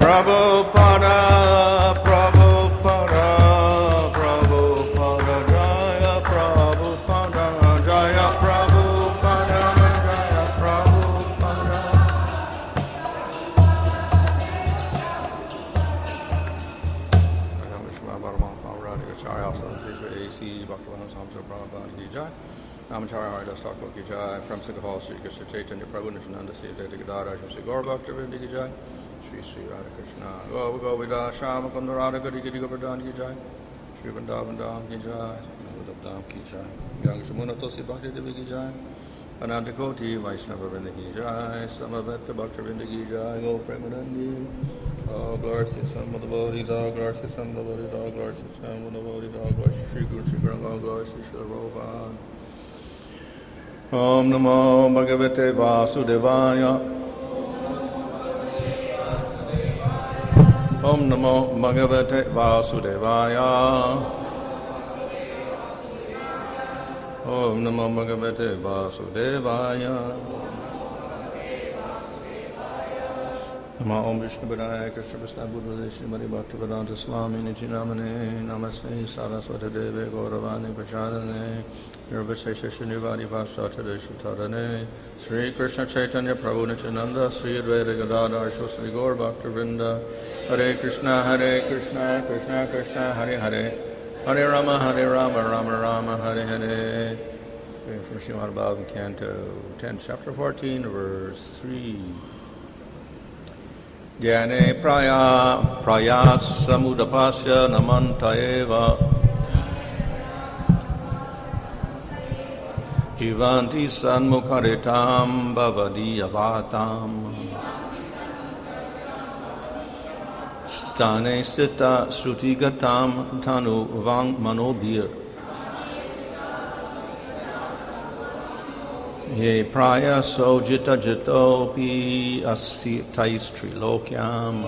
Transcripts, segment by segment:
Prabhupada, Prabhupada, Prabhupada, Jaya Prabhupada, Jaya Prabhupada, Jaya Prabhupada. Namacharya Haridas Thakur ki jai, Prem Singh Hall, Sri Krishna Chaitanya Prabhu Nityananda Sri Advaita Gadadhar Shri Gaur Bhakta Vrinda ki jai, Shri Sri Radha Krishna Govida Shama Kunda Radha Gadi Giri Govardhan ki jai, Shri Vrindavan Dham ki jai, Navadap Dham ki jai, Yang Shamuna Tulsi Bhakti Devi ki jai, Ananta Koti Vaishnava Vrinda ki jai, Samaveta Bhakta Vrinda ki jai, Go Premanandi. All glories to some of the devotees, all glories to some of the devotees, all glories to some of the devotees, all glories to Sri Guru, Sri Guru, all glories to Sri Prabhupada. Om Namo Bhagavate Vasudevaya. Om Namo Bhagavate Vasudevaya. Om Namo Bhagavate Vasudevaya. Namo Om Vishnu Padaya Krishna Prasad Buddha Srimati Bhaktivedanta Swami Nityanamane Namaste Saraswati Deve Gauravani Prachadane Nirvishesha Shinivadi Vashtata Shutadane Sri Krishna Chaitanya Prabhu Nityananda Sri Advaita Gadadhar Sri Gaur Bhaktivedanta Hare Krishna Krishna Krishna Hare Hare Hare Rama Rama Rama Hare Hare. From Srimad Bhagavatam Canto 10 Chapter 14 Verse 3. Gyane prayasamudapasya namantaeva Jivanti sanmukharitam bhavadiyavatam Stane stita srutigatam tanu vang manobhir Ye praya sojita jitopi asitais trilokyam.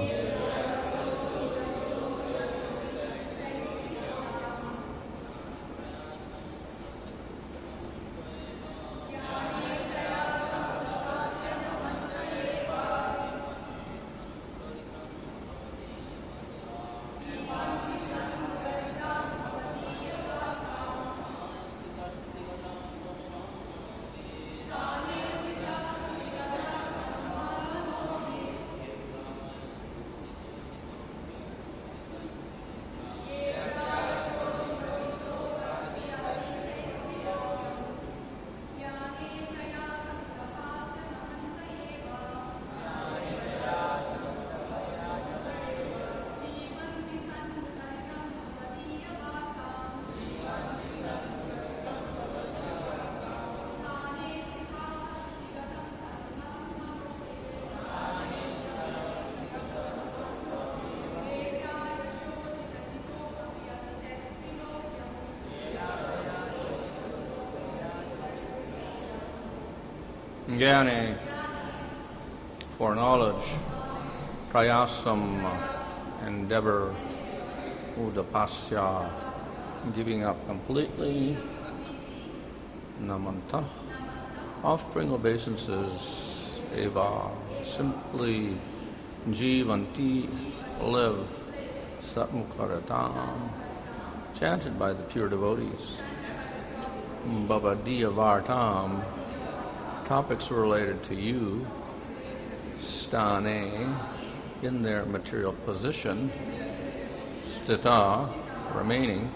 Jnane, for knowledge, prayasam, endeavor, udapasya, giving up completely, namanta, offering obeisances, eva, simply, jivanti, live, satmukaratam, chanted by the pure devotees, bhavadiyavartam, topics related to you, stane, in their material position, stita, remaining,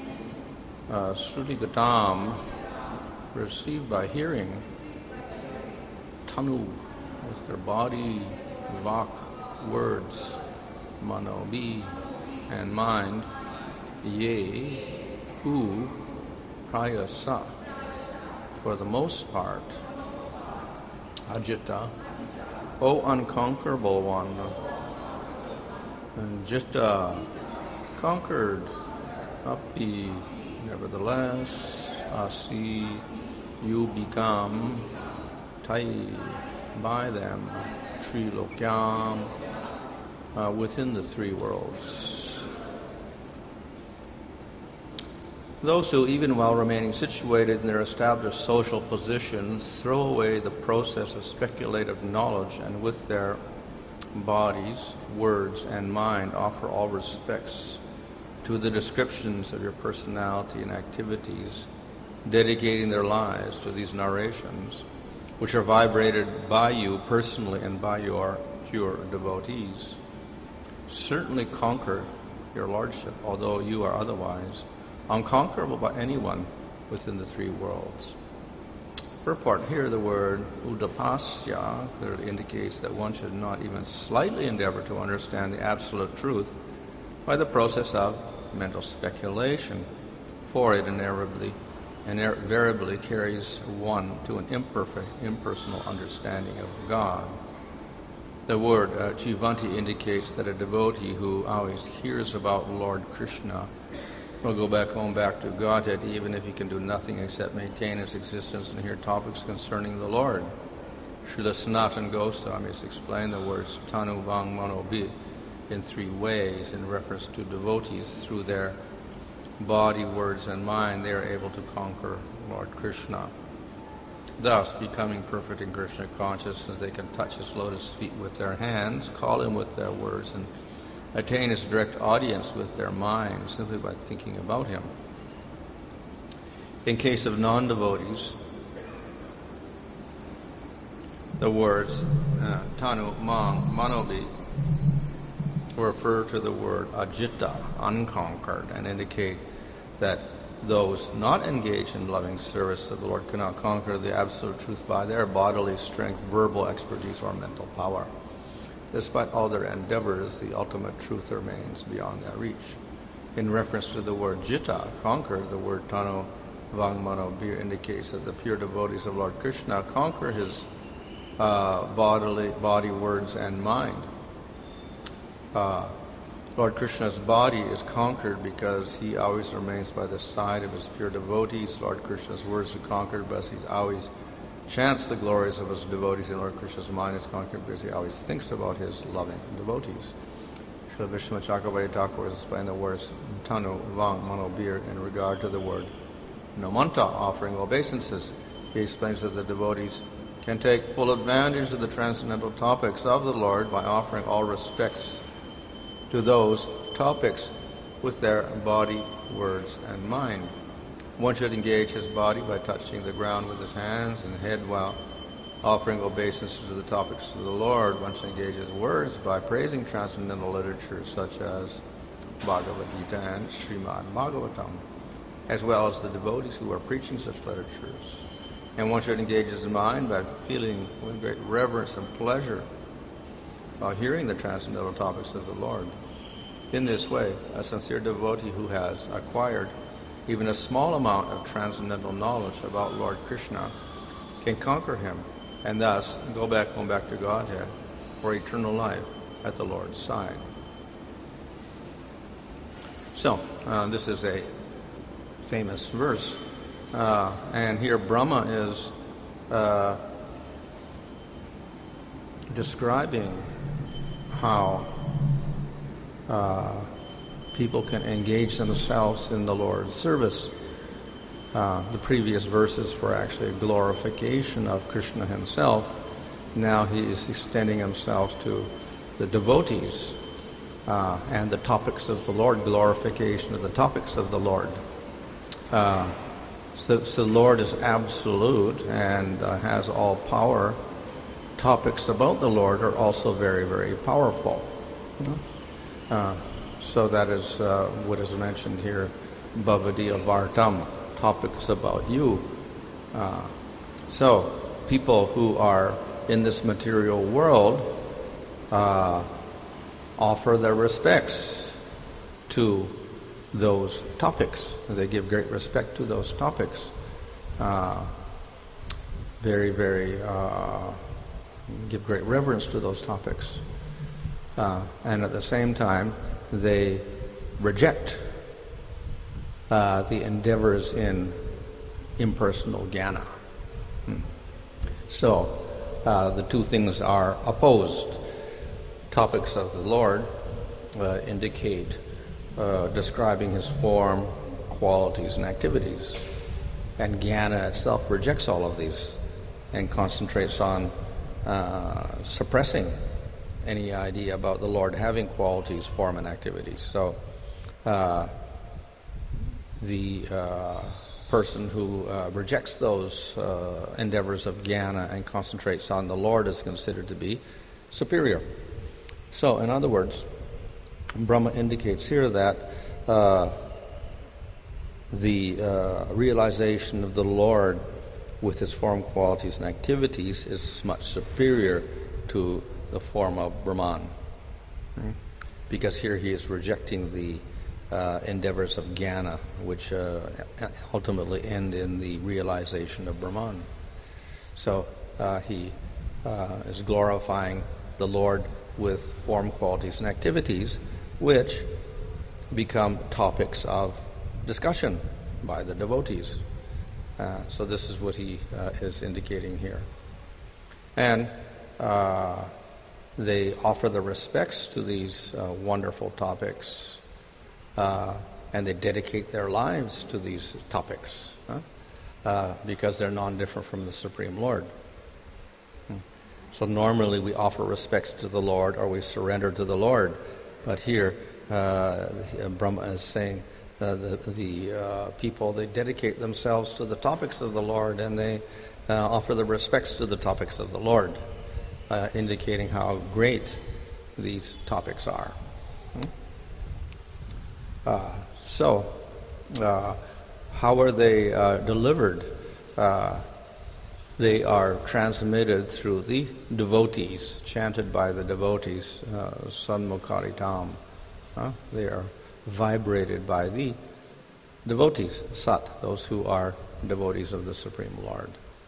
srutigatam, received by hearing, tanu, with their body, vak, words, manobi, and mind, ye, who, prayasa, for the most part, Ajita, O unconquerable one, and Jita, conquered, Api, nevertheless, Asi, you become, Tai, by them, Trilokyam, within the three worlds. Those who, even while remaining situated in their established social positions, throw away the process of speculative knowledge and with their bodies, words, and mind offer all respects to the descriptions of your personality and activities, dedicating their lives to these narrations, which are vibrated by you personally and by your pure devotees, certainly conquer your lordship, although you are otherwise unconquerable by anyone within the three worlds. Purport here, the word udapasya clearly indicates that one should not even slightly endeavor to understand the absolute truth by the process of mental speculation, for it invariably carries one to an imperfect, impersonal understanding of God. The word Jivanti indicates that a devotee who always hears about Lord Krishna will go back to Godhead, even if he can do nothing except maintain his existence and hear topics concerning the Lord. Srila Sanatana Goswami has explained the words Tanu Vang Mano Bi in three ways in reference to devotees. Through their body, words, and mind, they are able to conquer Lord Krishna. Thus, becoming perfect in Krishna consciousness, they can touch his lotus feet with their hands, call him with their words, and attain his direct audience with their minds simply by thinking about him. In case of non-devotees, the words Tanu Mang Manobi refer to the word Ajita, unconquered, and indicate that those not engaged in loving service to the Lord cannot conquer the absolute truth by their bodily strength, verbal expertise, or mental power. Despite all their endeavors, the ultimate truth remains beyond their reach. In reference to the word Jita, conquered, the word Tanu Vangmano Bir indicates that the pure devotees of Lord Krishna conquer his body, words, and mind. Lord Krishna's body is conquered because he always remains by the side of his pure devotees. Lord Krishna's words are conquered because he always chants the glories of his devotees, and Lord Krishna's mind is conquered because he always thinks about his loving devotees. Srila Vishnu Chakravarti Thakur has explained the words Tanu Vang Mano Bir in regard to the word Namanta, offering obeisances. He explains that the devotees can take full advantage of the transcendental topics of the Lord by offering all respects to those topics with their body, words, and mind. One should engage his body by touching the ground with his hands and head while offering obeisances to the topics of the Lord. One should engage his words by praising transcendental literature such as Bhagavad Gita and Srimad Bhagavatam, as well as the devotees who are preaching such literatures. And one should engage his mind by feeling with great reverence and pleasure while hearing the transcendental topics of the Lord. In this way, a sincere devotee who has acquired even a small amount of transcendental knowledge about Lord Krishna can conquer him and thus go back to Godhead for eternal life at the Lord's side. So, this is a famous verse. And here Brahma is describing how people can engage themselves in the Lord's service. The previous verses were actually a glorification of Krishna himself. Now he is extending himself to the devotees and the topics of the Lord, glorification of the topics of the Lord. So the Lord is absolute and has all power. Topics about the Lord are also very, very powerful. So that is what is mentioned here, Bhavadiya Vartam, topics about you. So people who are in this material world offer their respects to those topics. They give great respect to those topics. Give great reverence to those topics. And at the same time, they reject the endeavors in impersonal jnana. So the two things are opposed. Topics of the Lord indicate describing his form, qualities, and activities. And jnana itself rejects all of these and concentrates on suppressing any idea about the Lord having qualities, form, and activities. So the person who rejects those endeavors of jnana and concentrates on the Lord is considered to be superior. So, in other words, Brahma indicates here that the realization of the Lord with his form, qualities, and activities is much superior to the form of Brahman. Because here he is rejecting the endeavors of jnana, which ultimately end in the realization of Brahman. So he is glorifying the Lord with form, qualities, and activities, which become topics of discussion by the devotees. So this is what he is indicating here. And they offer the respects to these wonderful topics, and they dedicate their lives to these topics, because they're non-different from the Supreme Lord. So normally we offer respects to the Lord or we surrender to the Lord, but here Brahma is saying the people, they dedicate themselves to the topics of the Lord, and they offer the respects to the topics of the Lord, indicating how great these topics are. So how are they delivered? They are transmitted through the devotees, chanted by the devotees, Sanmukharitam. They are vibrated by the devotees, Sat, those who are devotees of the Supreme Lord.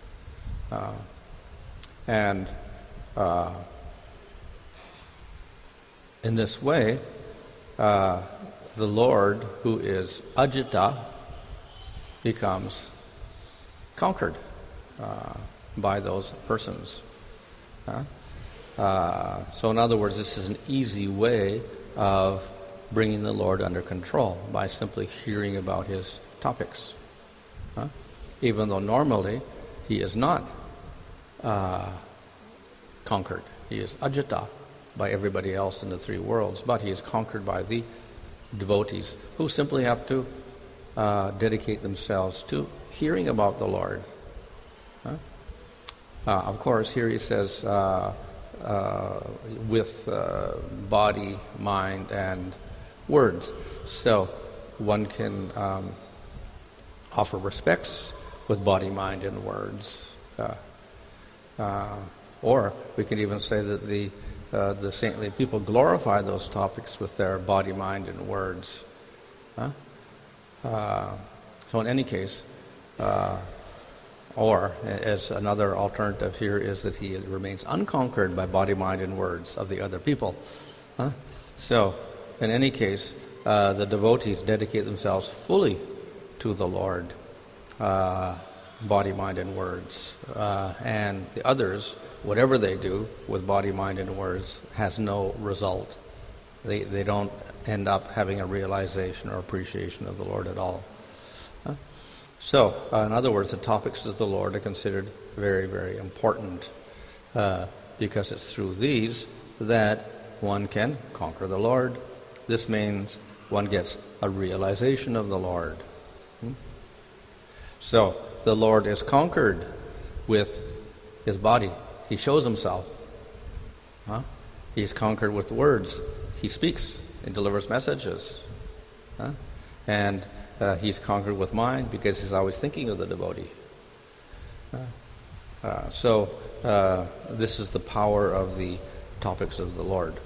And in this way, the Lord, who is Ajita, becomes conquered by those persons. So in other words, this is an easy way of bringing the Lord under control by simply hearing about his topics. Even though normally he is not conquered. He is Ajita by everybody else in the three worlds, but he is conquered by the devotees who simply have to dedicate themselves to hearing about the Lord. Of course, here he says with body, mind, and words. So one can offer respects with body, mind, and words. Or we can even say that the saintly people glorify those topics with their body, mind, and words. So in any case, or as another alternative here is that he remains unconquered by body, mind, and words of the other people. So in any case, the devotees dedicate themselves fully to the Lord, body, mind, and words. And the others, whatever they do with body, mind, and words, has no result. They don't end up having a realization or appreciation of the Lord at all. So, in other words, the topics of the Lord are considered very, very important, because it's through these that one can conquer the Lord. This means one gets a realization of the Lord. So, the Lord is conquered with his body. He shows himself. He's conquered with words. He speaks and delivers messages. And he's conquered with mind because he's always thinking of the devotee. So this is the power of the topics of the Lord.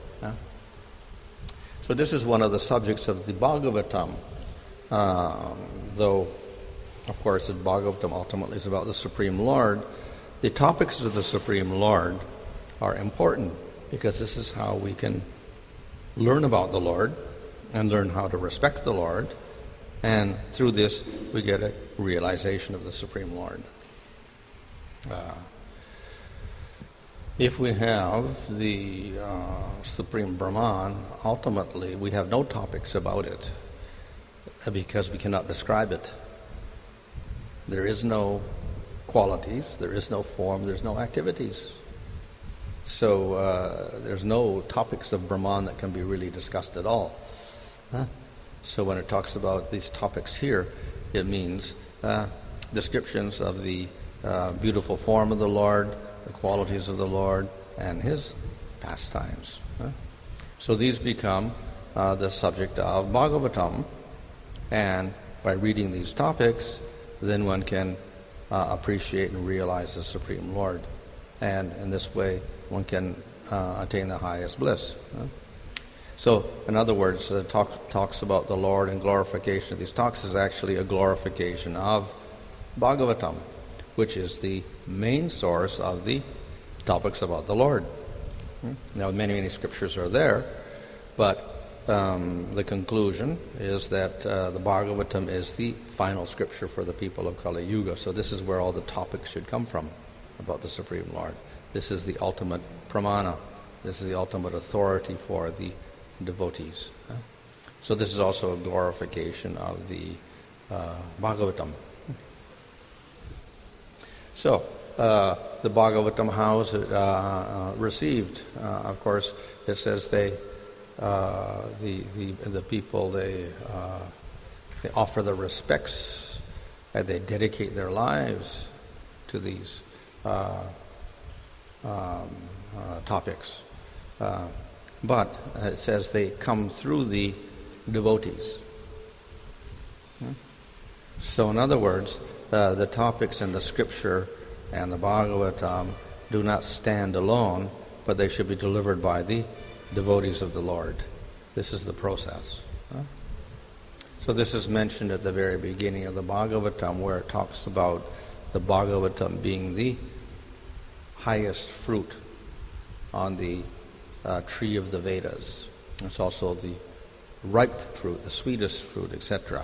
So this is one of the subjects of the Bhagavatam, though, of course, the Bhagavatam ultimately is about the Supreme Lord. The topics of the Supreme Lord are important because this is how we can learn about the Lord and learn how to respect the Lord. And through this, we get a realization of the Supreme Lord. If we have the Supreme Brahman, ultimately we have no topics about it because we cannot describe it. There is no qualities, there is no form, there's no activities. So there's no topics of Brahman that can be really discussed at all. So when it talks about these topics here, it means descriptions of the beautiful form of the Lord, the qualities of the Lord, and His pastimes. So these become the subject of Bhagavatam, and by reading these topics, then one can appreciate and realize the Supreme Lord, and in this way one can attain the highest bliss. So, in other words, talks about the Lord and glorification of these talks is actually a glorification of Bhagavatam, which is the main source of the topics about the Lord. Now, many scriptures are there, but the conclusion is that the Bhagavatam is the final scripture for the people of Kali Yuga. So this is where all the topics should come from about the Supreme Lord. This is the ultimate pramana. This is the ultimate authority for the devotees. So this is also a glorification of the Bhagavatam. So the Bhagavatam, how is it received? Of course, it says the people they offer the respects and they dedicate their lives to these topics. But it says they come through the devotees. So in other words, the topics in the scripture and the Bhagavatam do not stand alone, but they should be delivered by the devotees of the Lord. This is the process. So this is mentioned at the very beginning of the Bhagavatam, where it talks about the Bhagavatam being the highest fruit on the tree of the Vedas. It's also the ripe fruit, the sweetest fruit, etc.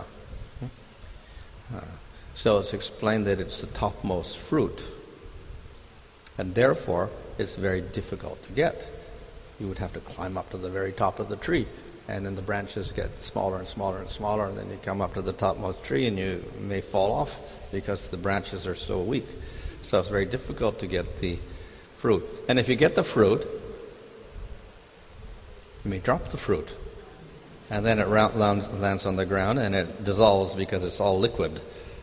So it's explained that it's the topmost fruit, and therefore it's very difficult to get. You would have to climb up to the very top of the tree, and then the branches get smaller and smaller and smaller, and then you come up to the topmost tree and you may fall off because the branches are so weak. So it's very difficult to get the fruit. And if you get the fruit, you may drop the fruit, and then it lands on the ground and it dissolves because it's all liquid.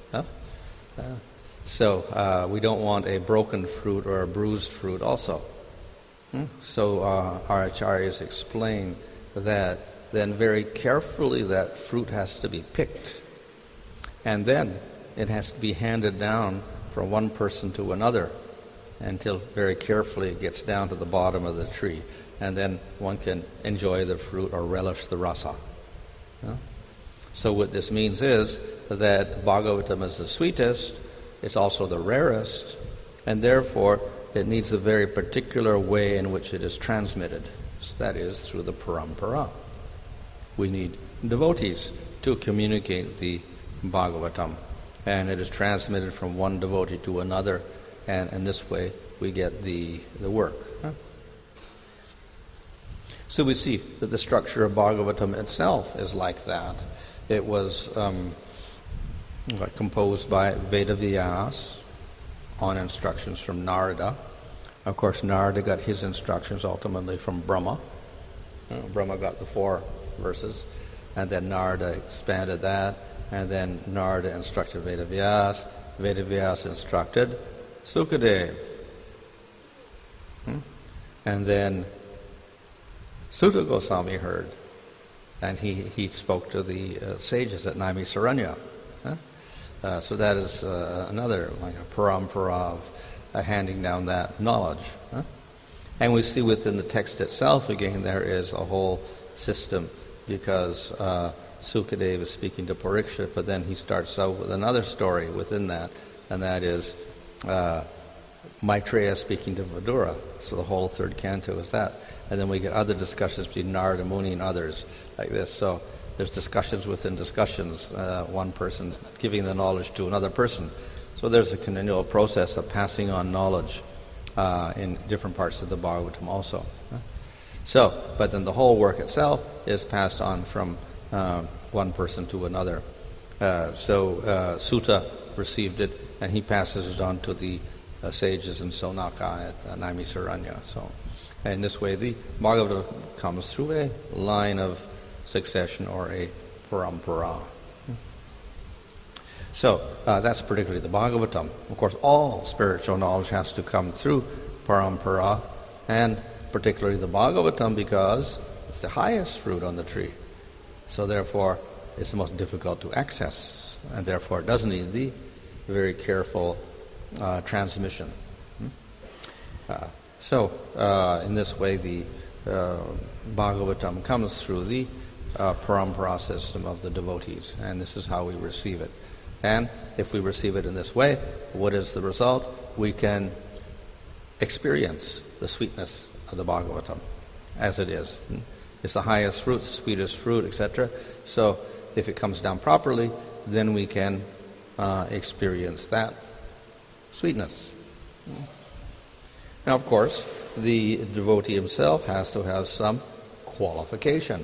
So we don't want a broken fruit or a bruised fruit also. So our acharyas explain that then very carefully that fruit has to be picked, and then it has to be handed down from one person to another until very carefully it gets down to the bottom of the tree, and then one can enjoy the fruit or relish the rasa. So what this means is that Bhagavatam is the sweetest, it's also the rarest, and therefore it needs a very particular way in which it is transmitted. So that is through the parampara. We need devotees to communicate the Bhagavatam, and it is transmitted from one devotee to another, and in this way we get the work. So we see that the structure of Bhagavatam itself is like that. It was composed by Vedavyas on instructions from Narada. Of course, Narada got his instructions ultimately from Brahma. Brahma got the 4 verses, and then Narada expanded that, and then Narada instructed Vedavyas. Vedavyas instructed Sukadev. And then Sutta Goswami heard, and he spoke to the sages at Naimisaranya. So that is another like a parampara of handing down that knowledge. And we see within the text itself, again, there is a whole system, because Sukadev is speaking to Parikshit, but then he starts out with another story within that, and that is Maitreya speaking to Vidura. So the whole 3rd canto is that. And then we get other discussions between Narada Muni and others like this. So there's discussions within discussions, one person giving the knowledge to another person. So there's a continual process of passing on knowledge in different parts of the Bhagavatam also. So, but then the whole work itself is passed on from one person to another. So Sutta received it, and he passes it on to the sages in Sonaka at Naimisaranya. So And this way, the Bhagavata comes through a line of succession or a parampara. So that's particularly the Bhagavatam. Of course, all spiritual knowledge has to come through parampara, and particularly the Bhagavatam because it's the highest fruit on the tree. So therefore, it's the most difficult to access, and therefore it does need the very careful transmission. So in this way, the Bhagavatam comes through the parampara system of the devotees, and this is how we receive it. And if we receive it in this way, what is the result? We can experience the sweetness of the Bhagavatam as it is. It's the highest fruit, sweetest fruit, etc. So if it comes down properly, then we can experience that sweetness. Now, of course, the devotee himself has to have some qualification.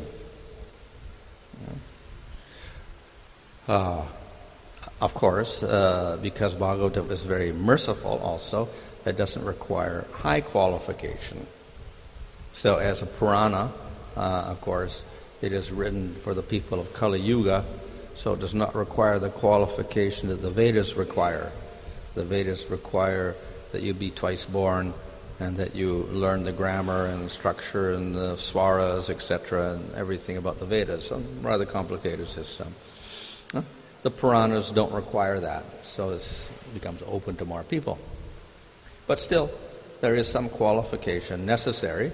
Of course, because Bhagavatam is very merciful also, it doesn't require high qualification. So as a Purana, of course, it is written for the people of Kali Yuga, so it does not require the qualification that the Vedas require. The Vedas require that you be twice born and that you learn the grammar and structure and the swaras, etc., and everything about the Vedas. A rather complicated system. The Puranas don't require that, so it becomes open to more people. But still, there is some qualification necessary.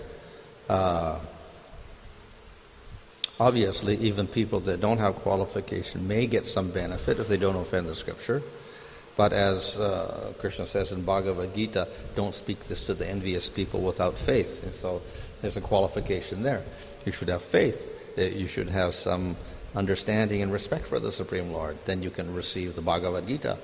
Obviously, even people that don't have qualification may get some benefit if they don't offend the Scripture. But as Krishna says in Bhagavad Gita, don't speak this to the envious people without faith. And so there's a qualification there. You should have faith. You should have some understanding and respect for the Supreme Lord. Then you can receive the Bhagavad Gita.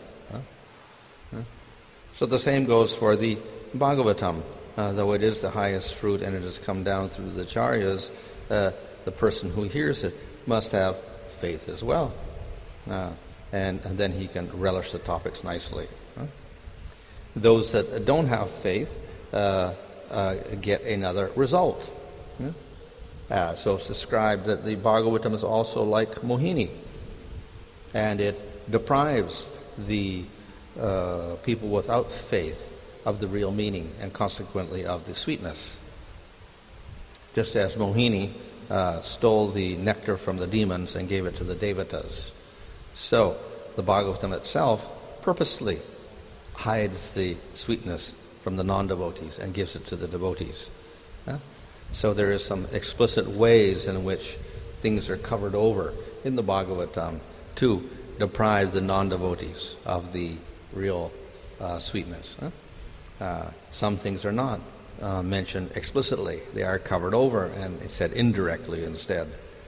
So the same goes for the Bhagavatam. Though it is the highest fruit and it has come down through the Acharyas, the person who hears it must have faith as well. And then he can relish the topics nicely. Those that don't have faith get another result. So it's described that the Bhagavatam is also like Mohini, and it deprives the people without faith of the real meaning and consequently of the sweetness. Just as Mohini stole the nectar from the demons and gave it to the devatas, so the Bhagavatam itself purposely hides the sweetness from the non-devotees and gives it to the devotees. So there is some explicit ways in which things are covered over in the Bhagavatam to deprive the non-devotees of the real sweetness. Some things are not mentioned explicitly. They are covered over and it's said indirectly instead.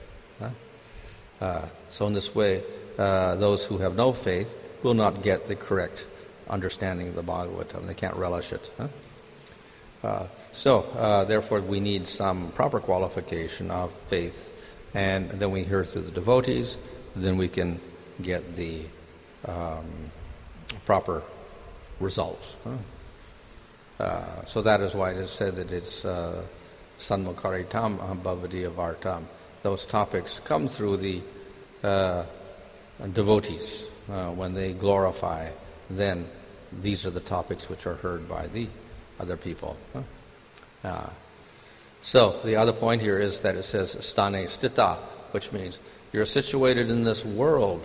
So in this way, those who have no faith will not get the correct understanding of the Bhagavatam. They can't relish it. So therefore we need some proper qualification of faith, and then we hear through the devotees, then we can get the proper results. So that is why it is said that it's sanmukaritam bhavati avartam. Those topics come through the devotees. When they glorify, then these are the topics which are heard by the other people. So the other point here is that it says stane stita, which means you're situated in this world.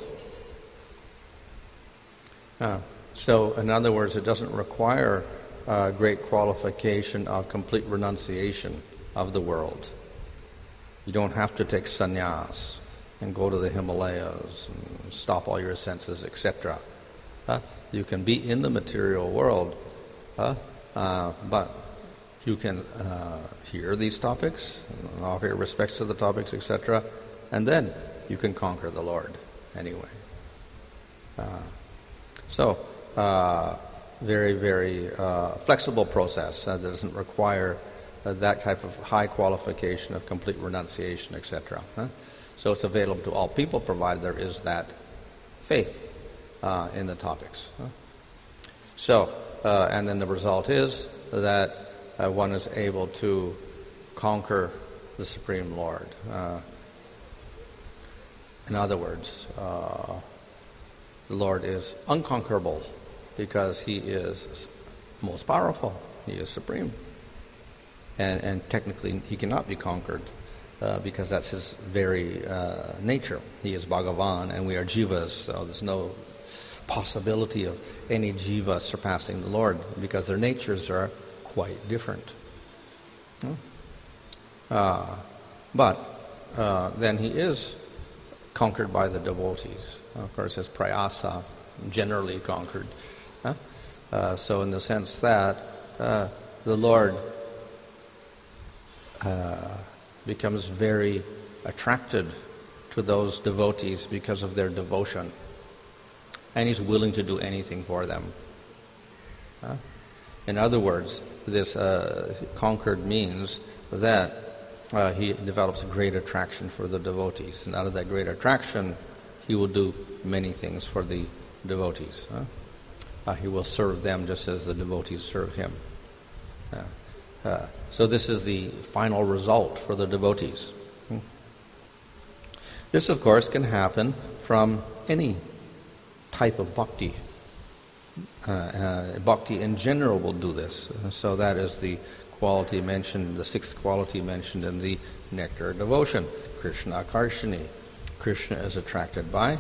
So in other words, it doesn't require great qualification of complete renunciation of the world. You don't have to take sannyas and go to the Himalayas and stop all your senses, etc. You can be in the material world, but you can hear these topics, and offer your respects to the topics, etc., and then you can conquer the Lord anyway. So, very, very flexible process that doesn't require that type of high qualification of complete renunciation, etc. So it's available to all people, provided there is that faith in the topics. So, and then the result is that one is able to conquer the Supreme Lord. In other words, the Lord is unconquerable because He is most powerful. He is supreme. And technically He cannot be conquered because that's His very nature. He is Bhagavan and we are jivas, so there's no possibility of any jiva surpassing the Lord because their natures are quite different. But then He is conquered by the devotees. Of course, as prayasa, generally conquered. So in the sense that the Lord becomes very attracted to those devotees because of their devotion. And He's willing to do anything for them. In other words, this conquered means that He develops great attraction for the devotees. And out of that great attraction, He will do many things for the devotees. He will serve them just as the devotees serve Him. So this is the final result for the devotees. This, of course, can happen from any type of bhakti. Bhakti in general will do this. So that is the quality mentioned, the sixth quality mentioned in the Nectar of Devotion, Krishna Karshini. Krishna is attracted by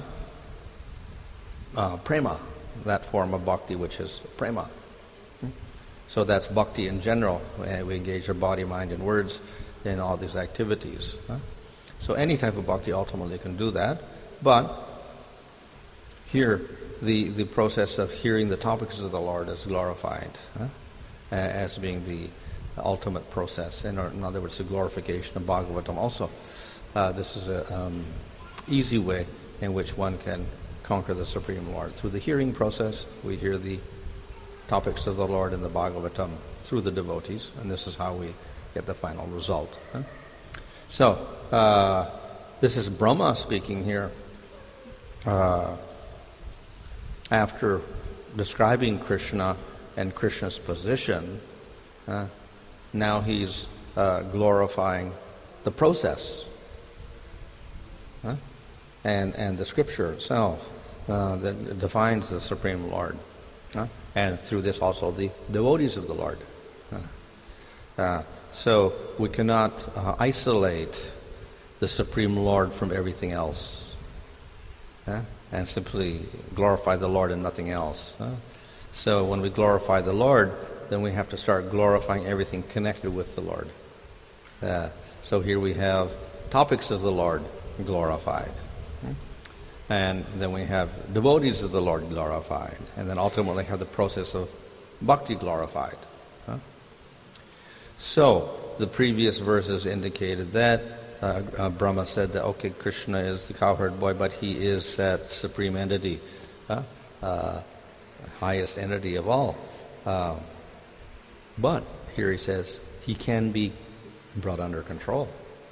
prema, that form of bhakti which is prema. So that's bhakti in general. We engage our body, mind, and words in all these activities. So any type of bhakti ultimately can do that. But here, the process of hearing the topics of the Lord is glorified as being the ultimate process. In other words, the glorification of Bhagavatam also. This is an easy way in which one can conquer the Supreme Lord. Through the hearing process, we hear the topics of the Lord in the Bhagavatam through the devotees, and this is how we get the final result. So, this is Brahma speaking here. After describing Krishna and Krishna's position, now he's glorifying the process and the scripture itself that defines the Supreme Lord. And through this also the devotees of the Lord. So we cannot isolate the Supreme Lord from everything else and simply glorify the Lord and nothing else. So when we glorify the Lord, then we have to start glorifying everything connected with the Lord. So here we have topics of the Lord glorified. And then we have devotees of the Lord glorified. And then ultimately have the process of bhakti glorified. So the previous verses indicated that Brahma said that, okay, Krishna is the cowherd boy, but he is that supreme entity, highest entity of all. But here he says he can be brought under control.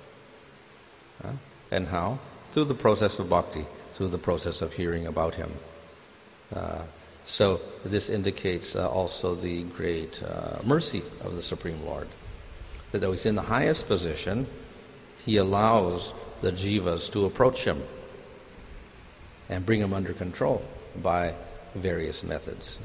And how? Through the process of bhakti, through the process of hearing about him. So this indicates also the great mercy of the Supreme Lord. That though he's in the highest position, he allows the jivas to approach him and bring him under control by various methods.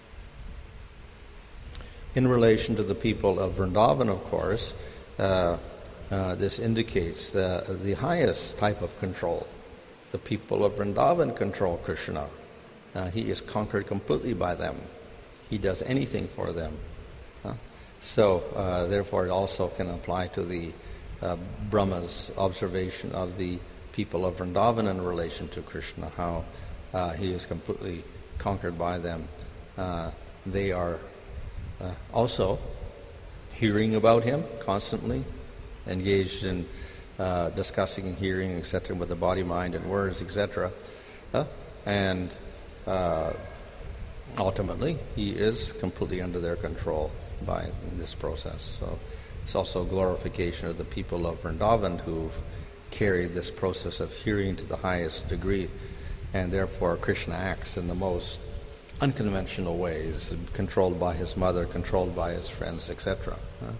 In relation to the people of Vrindavan, of course, this indicates the highest type of control. The people of Vrindavan control Krishna. He is conquered completely by them. He does anything for them. So, therefore, it also can apply to the Brahma's observation of the people of Vrindavan in relation to Krishna, how he is completely conquered by them. They are also hearing about him constantly, engaged in discussing and hearing, etc., with the body, mind, and words, etc. And ultimately, he is completely under their control by this process. So it's also glorification of the people of Vrindavan who've carried this process of hearing to the highest degree, and therefore Krishna acts in the most unconventional ways, controlled by his mother, controlled by his friends, etc.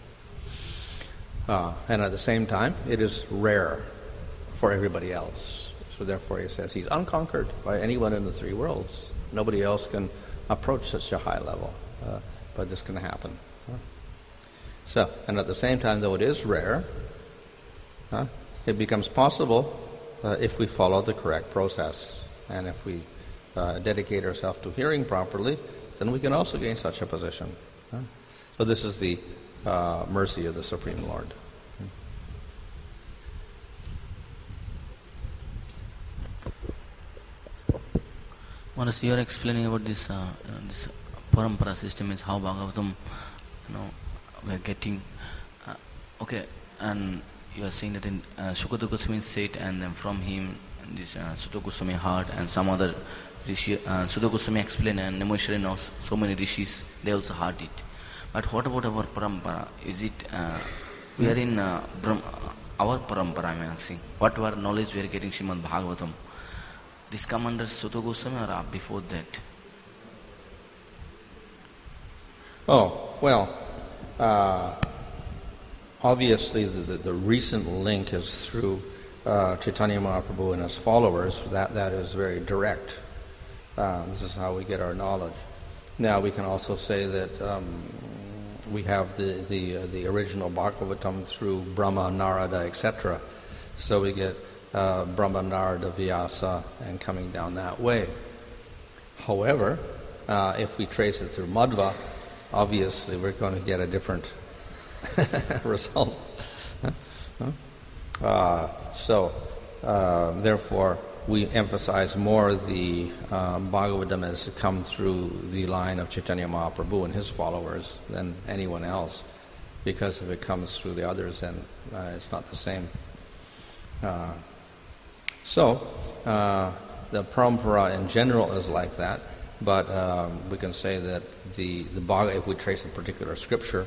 And at the same time, it is rare for everybody else. So therefore he says he's unconquered by anyone in the three worlds. Nobody else can approach such a high level, but this can happen. So, and at the same time, though it is rare, it becomes possible if we follow the correct process. And if we dedicate ourselves to hearing properly, then we can also gain such a position. So this is the mercy of the Supreme Lord. Maharaj, you are explaining about this this parampara system is how Bhagavatam, we are getting. Okay, and you are saying that in Sukadeva Goswami said, and then from him this Sutta Goswami heard, and some other rishi, Sutta Goswami explained, and Nimeshwari knows so many rishis, they also heard it. But what about our parampara? Is it we are in our parampara? I am asking. What our knowledge we are getting Srimad Bhagavatam? This come under Sutta Goswami or before that? Oh, well, obviously the recent link is through Chaitanya Mahaprabhu and his followers. That is very direct. This is how we get our knowledge. Now we can also say that we have the original Bhagavatam through Brahma, Narada, etc. So we get Brahma, Narada, Vyasa, and coming down that way. However, if we trace it through Madhva, obviously we're going to get a different result. Therefore, we emphasize more the Bhagavatam as come through the line of Chaitanya Mahaprabhu and his followers than anyone else, because if it comes through the others, then it's not the same. The parampara in general is like that, but we can say that the Bhagavad, if we trace a particular scripture,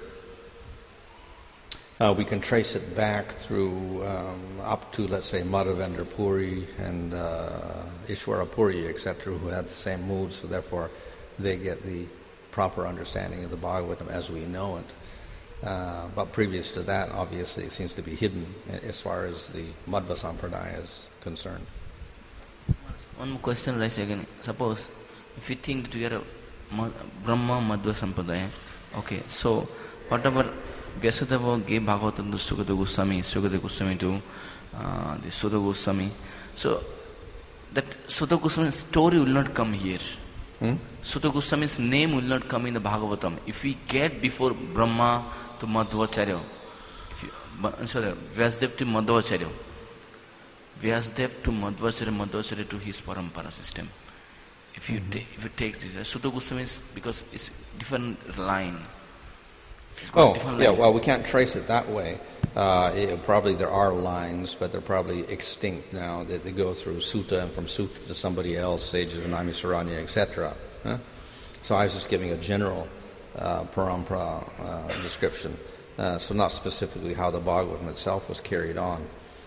we can trace it back through up to, let's say, Madhavendra Puri and Ishwara Puri, etc., who had the same mood, so therefore they get the proper understanding of the Bhagavatam as we know it. But previous to that, obviously, it seems to be hidden as far as the Madhva Sampradaya is concerned. One more question rises again. Suppose, if you think that we are a Brahma Madhva Sampradaya, okay, so whatever Vyasadeva gave Bhagavatam to Sukadeva Goswami to the Sutta Goswami, so that Sutta Goswami's story will not come here. Sutta Goswami's name will not come in the Bhagavatam. If we get before Brahma to Madhvacharya, Vyasadeva to Madhvacharya, Vyasadeva to Madhvacharya to his parampara system. If you take this, Sutta Goswami is, because it's different line. Well, we can't trace it that way. Probably there are lines, but they're probably extinct now. They go through sutta, and from sutta to somebody else, sages of Naimisaranya, etc. So I was just giving a general parampara description, so not specifically how the Bhagavatam itself was carried on.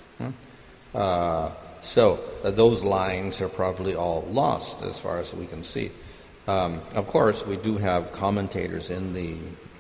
So those lines are probably all lost as far as we can see. Of course, we do have commentators in the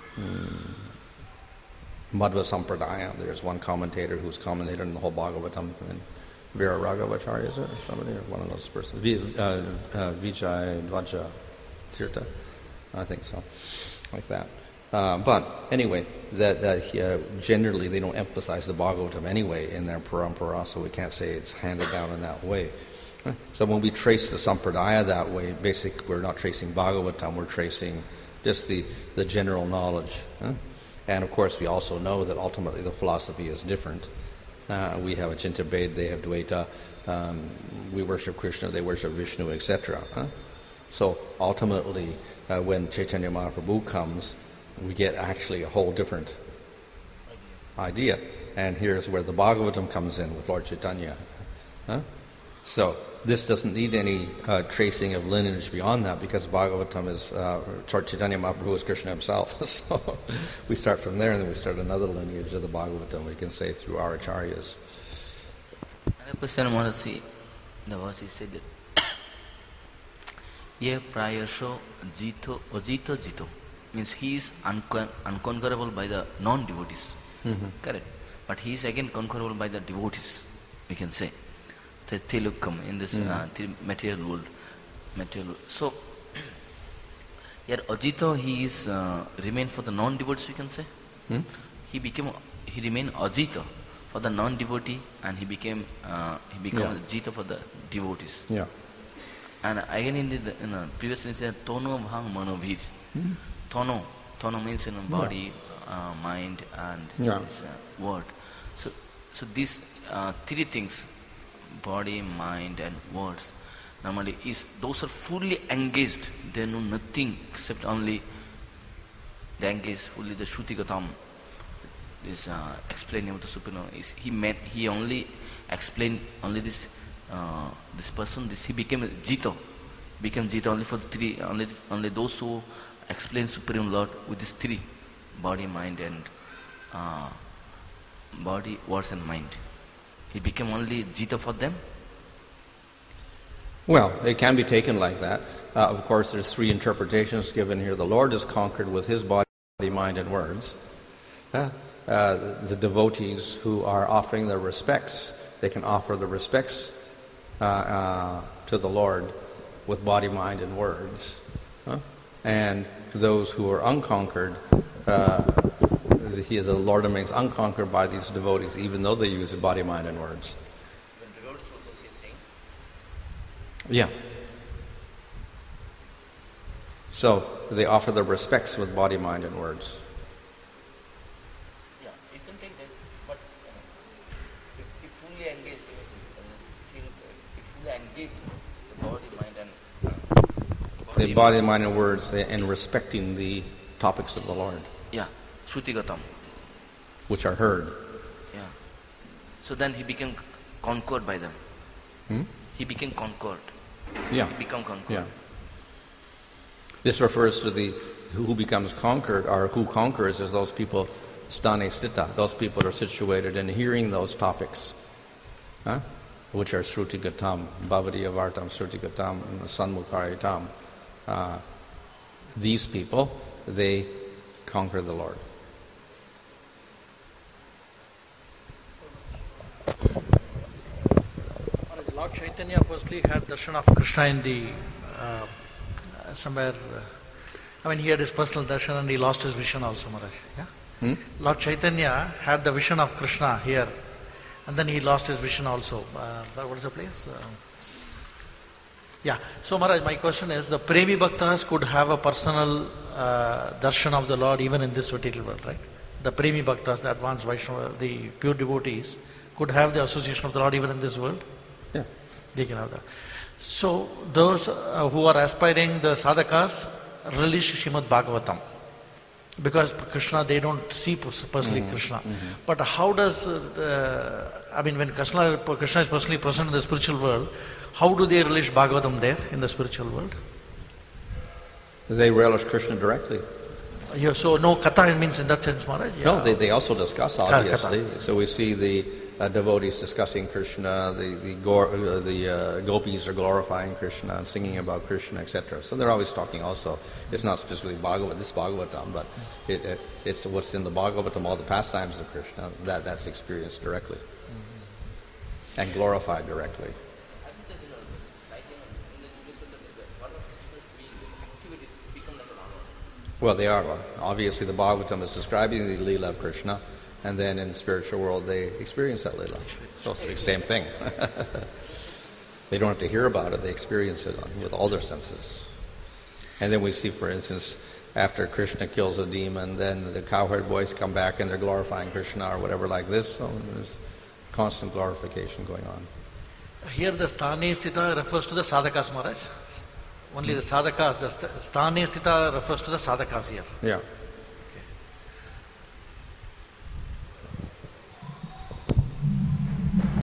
Madhva Sampradaya. There's one commentator who's commentated on the whole Bhagavatam, and Veera Raghavacharya, is it, or somebody, or one of those persons? Vijay Dvaja Tirtha, I think so, like that. But anyway, generally they don't emphasize the Bhagavatam anyway in their parampara, so we can't say it's handed down in that way. So when we trace the Sampradaya that way, basically we're not tracing Bhagavatam, we're tracing just the general knowledge. And of course we also know that ultimately the philosophy is different. We have Achinta Bhed, they have Dvaita, we worship Krishna, they worship Vishnu, etc. So ultimately when Chaitanya Mahaprabhu comes, we get actually a whole different idea. And here's where the Bhagavatam comes in with Lord Chaitanya. So this doesn't need any tracing of lineage beyond that, because Bhagavatam is, Chaitanya Mahaprabhu is Krishna himself. So we start from there, and then we start another lineage of the Bhagavatam, we can say, through our acharyas. Another question I want to see, the verse he said that Ye prayasho jito ojito jito. Means he is unconquerable by the non-devotees. Correct. But he is again conquerable by the devotees, we can say. The Tilukam in this material world. So, here Ajito, he is remained for the non-devotees, we can say. He remained Ajito for the non-devotee, and he became Ajito for the devotees. Yeah. And again in the previous incident, Tono Bhang Manovir. Tono means body, mind, and word. So these three things, body, mind, and words, normally those are fully engaged. They know nothing except only they engage fully the Shruti Gatam. This explaining of the Supreme is he only explained only this person. He became Jito only for the three, only those who explain Supreme Lord with these three, body, mind, and body, words, and mind. He became only Jita for them. Well, it can be taken like that. Of course, there's three interpretations given here. The Lord is conquered with his body, mind, and words. The devotees who are offering their respects, they can offer the respects to the Lord with body, mind, and words. And those who are unconquered, the Lord remains unconquered by these devotees, even though they use the body, mind, and words. When devotees also saying? Yeah. So they offer their respects with body, mind, and words. Yeah, you can take that, but if fully engage, the body, mind, and The body, mind, and words, and respecting the topics of the Lord. Yeah, Shrutigatam. Which are heard. Yeah. So then he became conquered by them. He became conquered. Yeah. He became conquered. Yeah. This refers to who becomes conquered, or who conquers, is those people, stane stita. Those people are situated in hearing those topics, which are Shrutigatam, Bhavadiyavartam, Shrutigatam, Sanmukharitam. These people, they conquer the Lord. Lord Chaitanya firstly had darshan of Krishna in the somewhere. He had his personal darshan and he lost his vision also, Maharaj. Yeah. Lord Chaitanya had the vision of Krishna here, and then he lost his vision also. What is the place? Yeah. So Maharaj, my question is: the Premi Bhaktas could have a personal darshan of the Lord even in this material world, right? The Premi Bhaktas, the advanced Vaishnava, the pure devotees, could have the association of the Lord even in this world. Yeah. They can have that. So those who are aspiring, the sadhakas, relish Srimad Bhagavatam. Because Krishna, they don't see personally Krishna. But how does, when Krishna is personally present in the spiritual world, how do they relish Bhagavatam there in the spiritual world? They relish Krishna directly. Yeah, so no katha means in that sense, Maharaj? Yeah. No, they also discuss, obviously. Katha. So we see the devotees discussing Krishna, the gopis are glorifying Krishna and singing about Krishna, etc. So they're always talking also. It's not specifically Bhagavatam, but it's what's in the Bhagavatam, all the pastimes of Krishna, that's experienced directly and glorified directly. Well, they are. Obviously, the Bhagavatam is describing the Leela of Krishna, and then in the spiritual world, they experience that Leela. So it's the same thing. They don't have to hear about it, they experience it with all their senses. And then we see, for instance, after Krishna kills a demon, then the cowherd boys come back and they're glorifying Krishna or whatever like this. So there's constant glorification going on. Here the Sthane Sthita refers to the sadhakas, Maharaj. Only the sadhakas, the Sthane Sthita refers to the sadhakas here. Yeah.